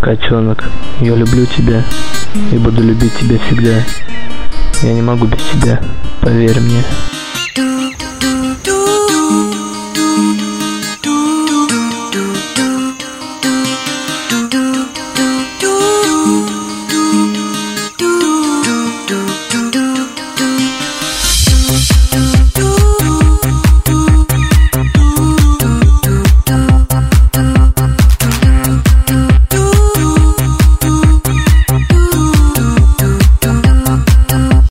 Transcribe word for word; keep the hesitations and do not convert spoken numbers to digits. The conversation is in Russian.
Котенок, я люблю тебя и буду любить тебя всегда. Я не могу без тебя, поверь мне.